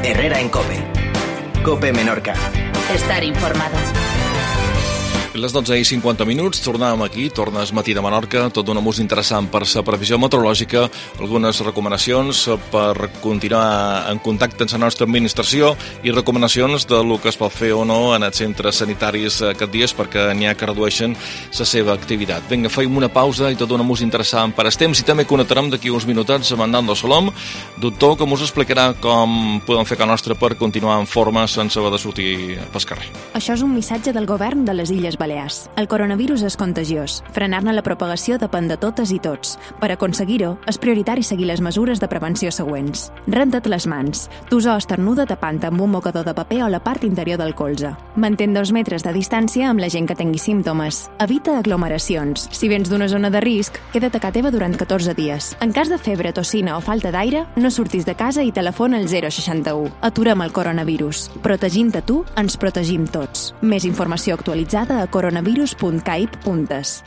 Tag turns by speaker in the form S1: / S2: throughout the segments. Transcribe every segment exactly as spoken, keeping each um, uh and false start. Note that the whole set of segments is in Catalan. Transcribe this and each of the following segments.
S1: Herrera en COPE. COPE Menorca.
S2: Estar informado.
S3: Les dotze i cinquanta minuts, tornàvem aquí, tornes Matí de Menorca, tot d'una música interessant per la previsió meteorològica, algunes recomanacions per continuar en contacte amb la nostra administració i recomanacions de lo que es pot fer o no en els centres sanitaris aquests dies perquè n'hi ha que redueixen la seva activitat. Vinga, feim una pausa i tot d'una música interessant per el temps i també connectarem d'aquí uns minutats amb en Nando Solom, doctor, que us explicarà com podem fer que nostra per continuar en forma sense haver de sortir pel carrer.
S4: Això és un missatge del govern de les Illes Balears. El coronavirus és contagiós. Frenar-ne la propagació depèn de totes i tots. Per aconseguir-ho, és prioritari seguir les mesures de prevenció següents. Renta't les mans. Tossó o esternuda tapant amb un mocador de paper o la part interior del colze. Mantén dos metres de distància amb la gent que tingui símptomes. Evita aglomeracions. Si vens d'una zona de risc, queda't a casa teva durant catorze dies. En cas de febre, tossina o falta d'aire, no surtis de casa i telefona al zero seixanta u. Aturem el coronavirus. Protegint-te tu, ens protegim tots. Més informació actualitzada a coronavirus punt caip punt es.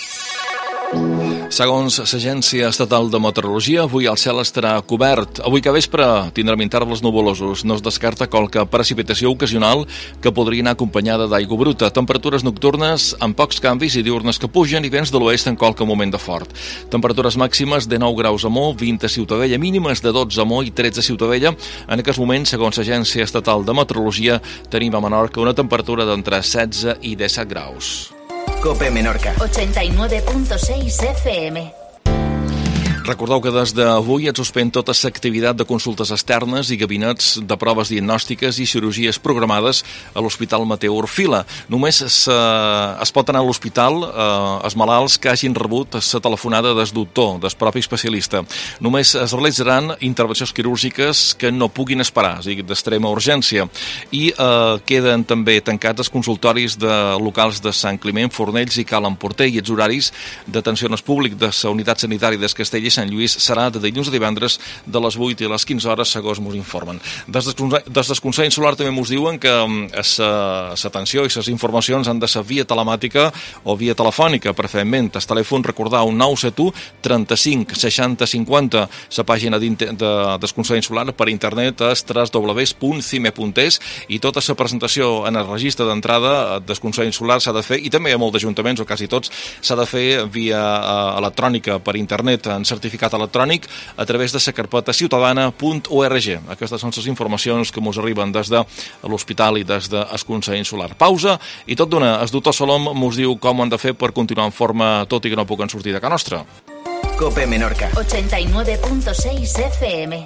S3: Segons l'Agència Estatal de Meteorologia, avui el cel estarà cobert. Avui que vespre tindrem intervals nuvolosos. No es descarta qualque precipitació ocasional que podria anar acompanyada d'aigua bruta. Temperatures nocturnes amb pocs canvis i diurnes que pugen i vents de l'oest en qualque moment de fort. Temperatures màximes de nou graus a Mo, vint a Ciutadella, mínimes de dotze a Mo i tretze a Ciutadella. En aquest moment, segons l'Agència Estatal de Meteorologia, tenim a Menorca una temperatura d'entre setze i disset graus.
S1: COPE Menorca.
S2: ochenta y nueve punto seis F M.
S3: Recordeu que des d'avui es suspèn tota l'activitat de consultes externes i gabinets de proves diagnòstiques i cirurgies programades a l'Hospital Mateu Orfila. Només se, es pot anar a l'hospital eh, els malalts que hagin rebut la telefonada del doctor, del propi especialista. Només es realitzaran intervencions quirúrgiques que no puguin esperar, és a dir, d'extrema urgència. I eh, queden també tancats els consultoris de locals de Sant Climent, Fornells i Cal Emporter i els horaris d'atenció al públic de la unitat sanitària de Castell i Sant Lluís serà de dilluns a divendres de les vuit i les quinze hores, segons mos informen. Des del Consell Insular també mos diuen que l'atenció i les informacions han de ser via telemàtica o via telefònica, preferentment. El telèfon, recordeu, nou set u trenta-cinc seixanta cinquanta. La pàgina de, del Consell Insular per internet és w w w punt cime punt es i tota la presentació en el registre d'entrada del Consell Insular s'ha de fer, i també a molts ajuntaments, o quasi tots, s'ha de fer via electrònica per internet en certificat electrònic a través de la carpeta ciutadana punt org. Aquestes són les informacions que ens arriben des de l'hospital i des del Consell Insular. Pausa i tot d'una, el doctor Solom ens diu com ho han de fer per continuar en forma tot i que no puguin sortir de casa nostra.
S1: COPE Menorca.
S2: ochenta y nueve punto seis F M.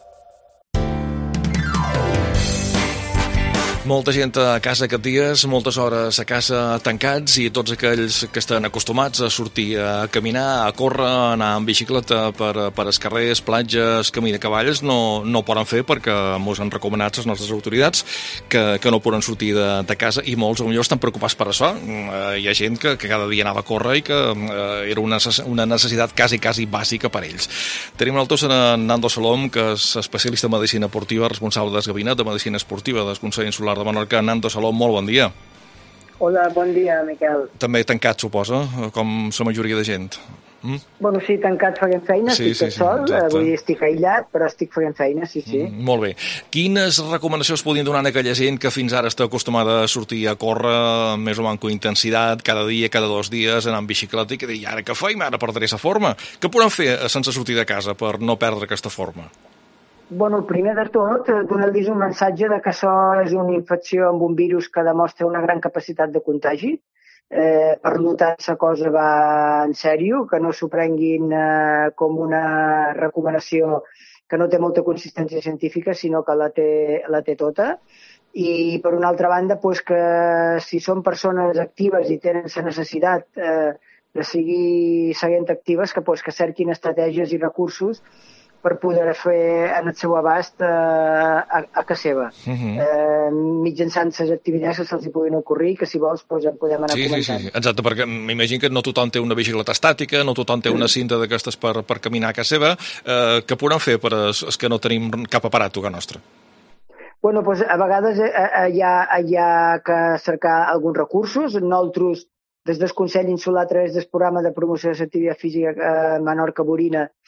S3: Molta gent a casa aquests dies, moltes hores a casa tancats, i tots aquells que estan acostumats a sortir a caminar, a córrer, a anar amb bicicleta per, per els carrers, platges, camí de cavalls, no, no ho poden fer perquè ens han recomanat les nostres autoritats que, que no poden sortir de, de casa, i molts potser estan preocupats per això. Hi ha gent que, que cada dia anava a córrer i que eh, era una, una necessitat quasi, quasi bàsica per ells. Tenim el doctor Nando Solom, que és especialista en medicina esportiva, responsable del gabinet de medicina esportiva del Consell Insular de Menorca. Nando Solom, molt bon dia.
S5: Hola, bon dia, Miquel.
S3: També tancat, suposa, com la majoria de gent. Mm?
S5: Bueno, sí, tancat fent feina,
S3: sí,
S5: estic
S3: sí,
S5: sol,
S3: sí,
S5: avui estic aïllat, però estic fent feina, sí, sí.
S3: Mm, molt bé. Quines recomanacions podien donar a aquella gent que fins ara està acostumada a sortir a córrer més o menys amb intensitat, cada dia, cada dos dies, anar amb bicicleta, i que deia, ara què feim? Ara perdré la forma. Què podem fer sense sortir de casa per no perdre aquesta forma?
S5: Bueno, el primer de tot, donar-los un missatge de que això és una infecció amb un virus que demostra una gran capacitat de contagi. Eh, per tant, la cosa va en sèrio, que no s'ho prenguin eh, com una recomanació que no té molta consistència científica, sinó que la té, la té tota. I, per una altra banda, pues, que si són persones actives i tenen la necessitat eh, de seguir seguint actives, que, pues, que cerquin estratègies i recursos per poder fer en el seu abast eh, a, a casa seva. Uh -huh. eh, mitjançant les activitats que se'ls puguin ocorrir, que si vols pues, en podem anar
S3: sí,
S5: comentant.
S3: Sí, sí, exacte, perquè m'imagino que no tothom té una bicicleta estàtica, no tothom té una cinta d'aquestes per, per caminar a casa seva. Eh, què podem fer per els, els que no tenim cap aparat a casa nostra?
S5: Bueno, pues, a vegades eh, hi, ha, hi ha que cercar alguns recursos. Nosaltres, des del Consell Insular, a través del programa de promoció de l'activitat física a Menorca Borina,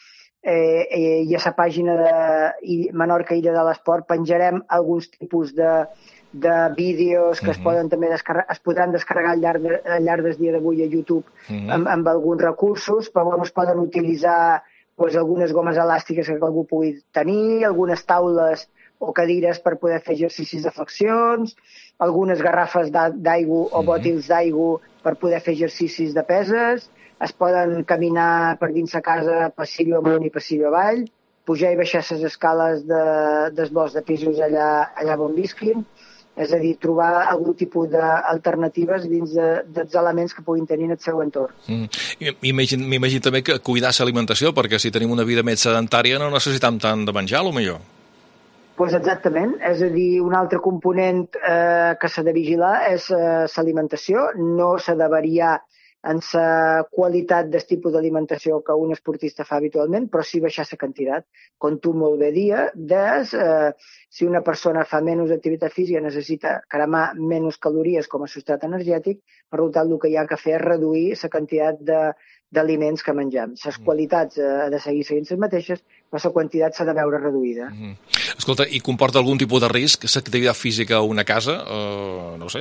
S5: eh, eh, i a la pàgina de Menorca Illa de l'Esport penjarem alguns tipus de, de vídeos que uh-huh. es poden també descarregar, es podran descarregar al llarg, de, al llarg del dia d'avui a YouTube uh-huh. amb, amb alguns recursos, però bueno, es poden utilitzar pues, algunes gomes elàstiques que algú pugui tenir, algunes taules o cadires per poder fer exercicis de flexions, algunes garrafes d'aigua o bòtils d'aigua per poder fer exercicis de peses, es poden caminar per dins la casa passillo amunt i passillo avall, pujar i baixar les escales de, dels blocs de pisos allà, allà on visquin, és a dir, trobar algun tipus d'alternatives dins de, dels elements que puguin tenir en el seu entorn.
S3: Mm. M'imagino també que cuidar l'alimentació, perquè si tenim una vida més sedentària no necessitam tant de menjar, potser.
S5: Pues exactament, és a dir, un altre component eh, que s'ha de vigilar és eh, l'alimentació, no s'ha de variar en la qualitat del tipus d'alimentació que un esportista fa habitualment, però sí baixar la quantitat. Com tu molt bé dius, eh, si una persona fa menys activitat física necessita cremar menys calories com a substrat energètic, per tant el que hi ha que fer és reduir la quantitat de d'aliments que mengem. Les qualitats ha de seguir seguint les mateixes, però la quantitat s'ha de veure reduïda.
S3: Mm. Escolta, i comporta algun tipus de risc l'activitat física a una casa? Uh, no ho sé.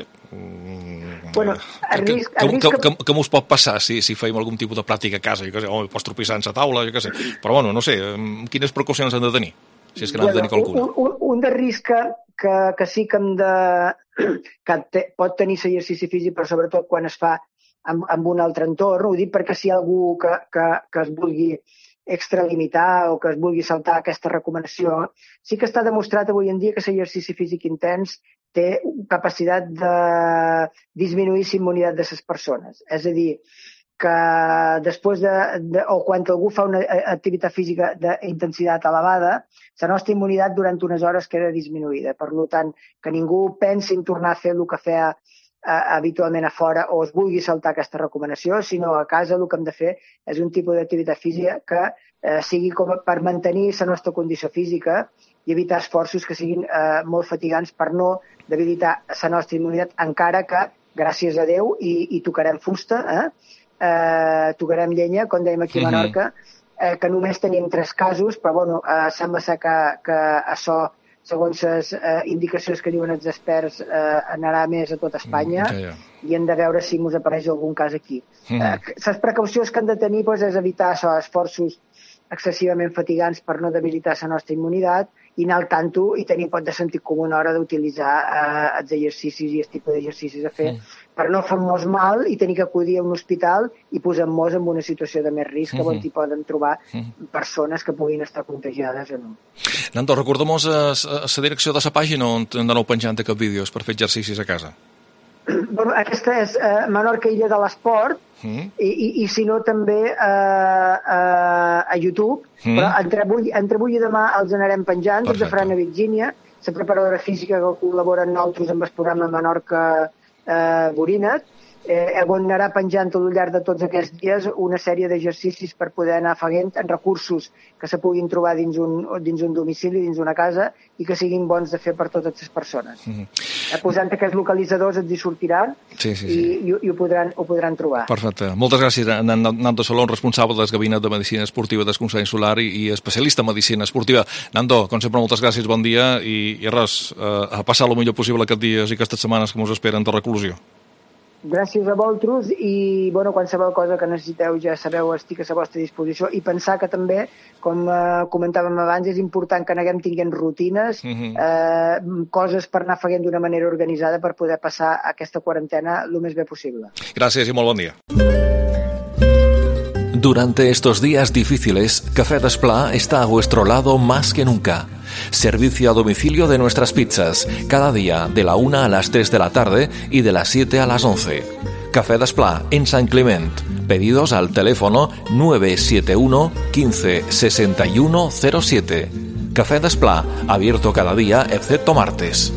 S3: Mm.
S5: Bueno, el
S3: que,
S5: risc...
S3: Que,
S5: el
S3: que,
S5: risc
S3: que, que m'us pot passar si, si feim algun tipus de pràctica a casa? Jo què sé, oh, pots tropissar en la taula, jo què sé. Però bueno, no sé, quines precaucions han de tenir? Si és que n'han bueno, de tenir qualcuna.
S5: Un, un, un de risc que, que, que sí que hem de... que te, pot tenir l'exercici físic, però sobretot quan es fa amb, amb un altre entorn. Ho dic perquè si hi ha algú que, que, que es vulgui extralimitar o que es vulgui saltar aquesta recomanació, sí que està demostrat avui en dia que l'exercici físic intens té capacitat de disminuir la immunitat de les persones. És a dir, que després de, de o quan algú fa una activitat física d'intensitat elevada, la nostra immunitat durant unes hores queda disminuïda. Per tant, que ningú pensi en tornar a fer el que feia habitualment a fora o es vulgui saltar aquesta recomanació, sinó a casa el que hem de fer és un tipus d'activitat física que eh, sigui com per mantenir la nostra condició física i evitar esforços que siguin eh, molt fatigants per no debilitar la nostra immunitat, encara que, gràcies a Déu, i, i tocarem fusta, eh? Eh, tocarem llenya, com dèiem aquí a Menorca, eh, que només tenim tres casos, però bueno, eh, sembla ser que, que això segons les eh, indicacions que diuen els experts, eh, anarà més a tot Espanya mm, ja, ja. i hem de veure si ens apareix algun cas aquí. Mm. Eh, les precaucions que hem de tenir doncs, és evitar això, esforços excessivament fatigants per no debilitar la nostra immunitat i anar al tanto i tenir pot de sentit comú a l'hora d'utilitzar eh, els exercicis i el tipus d'exercicis a fer mm. per no fer-nos mal i tenir que acudir a un hospital i posar-nos en una situació de més risc mm-hmm. on hi poden trobar mm. persones que puguin estar contagiades o no.
S3: Nando, recorda-mos la direcció de la pàgina on aneu penjant aquests vídeos per fer exercicis a casa.
S5: Bueno, aquesta és eh, Menorca Illa de l'Esport mm. i, i, i si no també eh, eh, a YouTube, mm. però entre avui, entre avui i demà els anarem penjant. Des de Frana Virgínia, la preparadora física que col·labora amb nosaltres amb el programa Menorca eh, Borinet, eh, on anarà penjant al llarg de tots aquests dies una sèrie d'exercicis per poder anar afegant en recursos que se puguin trobar dins un, dins un domicili, dins una casa, i que siguin bons de fer per totes les persones. Mm -hmm. eh, posant aquests localitzadors ens hi sortiran
S3: sí, sí, sí.
S5: i, i, i ho, podran, ho podran trobar.
S3: Perfecte. Moltes gràcies, Nando Salón, responsable del Gabinet de Medicina Esportiva del Consell Insular i, i especialista en Medicina Esportiva. Nando, com sempre, moltes gràcies, bon dia i, i res, eh, a passar el millor possible aquests dies i aquestes setmanes que ens esperen de reclusió.
S5: Gràcies a vosaltres i bueno, qualsevol cosa que necessiteu ja sabeu, estic a la vostra disposició i pensar que també, com eh, comentàvem abans, és important que anem tinguent rutines, uh-huh. eh, coses per anar fent d'una manera organitzada per poder passar aquesta quarantena el més bé possible.
S3: Gràcies i molt bon dia.
S6: Durante estos días difíciles, Café Desplá está a vuestro lado más que nunca. Servicio a domicilio de nuestras pizzas, cada día de la una a las tres de la tarde y de las siete a las once. Café Desplá en San Clement. Pedidos al teléfono nueve siete uno, quince, sesenta y uno cero siete. Café Desplá, abierto cada día excepto martes.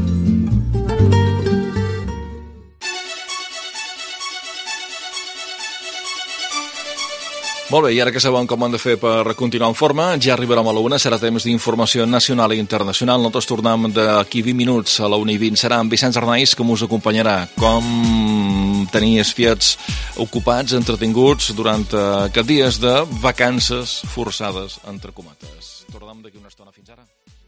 S3: Molt bé, i ara que sabem com hem de fer per continuar en forma, ja arribarem a la una, serà temps d'informació nacional i internacional. Nosaltres tornem d'aquí vint minuts a la una i vint. Serà en Vicenç Arnaiz que us acompanyarà. Com tenir els fiets ocupats, entretinguts, durant aquests dies de vacances forçades, entre cometes. Tornem d'aquí una estona. Fins ara.